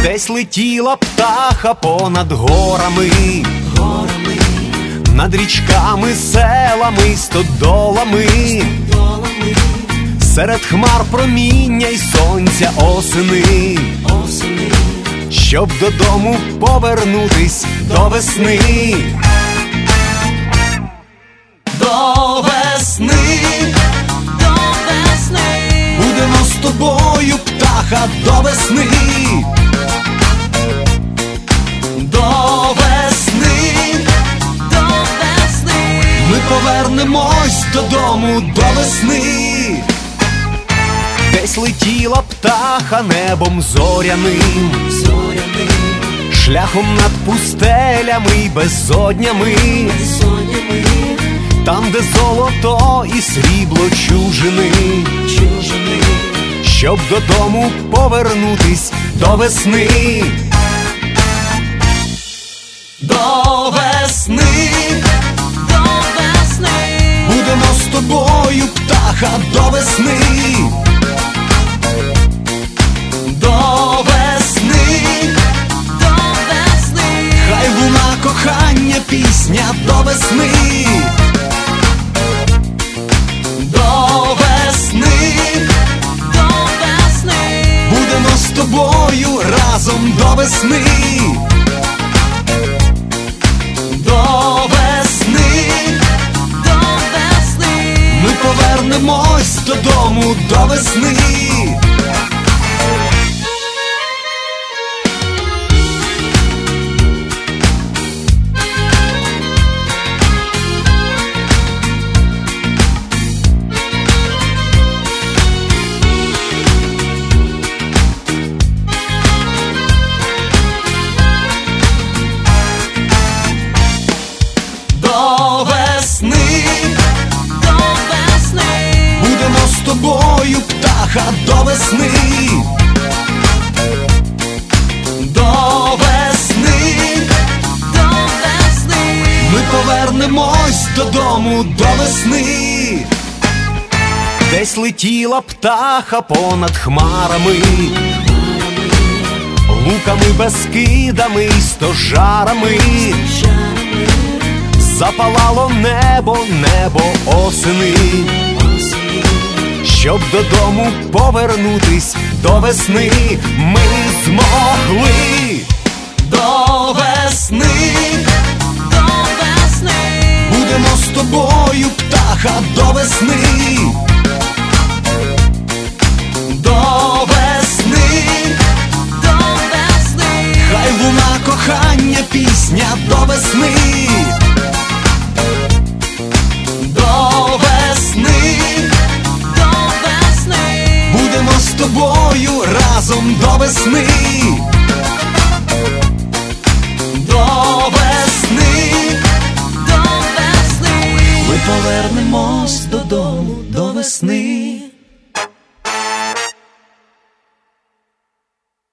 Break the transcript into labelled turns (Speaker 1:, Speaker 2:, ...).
Speaker 1: Десь летіла птаха понад горами, над річками, селами, стодолами, серед хмар проміння й сонця осени, щоб додому повернутись до весни. До весни,
Speaker 2: до весни,
Speaker 1: будемо з тобою, птаха, до весни. До весни,
Speaker 2: до весни,
Speaker 1: ми повернемось додому до весни. Десь летіла птаха небом зоряним, шляхом над пустелями й безоднями, там, де золото і срібло чужини, щоб додому повернутись до весни. До весни,
Speaker 2: до весни,
Speaker 1: будемо з тобою, птаха, до весни. До весни,
Speaker 2: до весни,
Speaker 1: хай луна кохання, пісня до весни. До весни,
Speaker 2: до весни,
Speaker 1: будемо з тобою разом до весни. До весни,
Speaker 2: до весни,
Speaker 1: ми повернемось додому до весни. До весни,
Speaker 2: до весни,
Speaker 1: будемо з тобою, птаха, до весни. До весни,
Speaker 2: до весни,
Speaker 1: ми повернемось додому до весни. Десь летіла птаха понад хмарами, луками, безкидами й стожарами, запалало небо, небо осени, щоб додому повернутись до весни. Ми змогли. До весни,
Speaker 2: до весни,
Speaker 1: будемо з тобою, птаха, до весни. До весни,
Speaker 2: до весни,
Speaker 1: хай луна кохання, пісня до весни.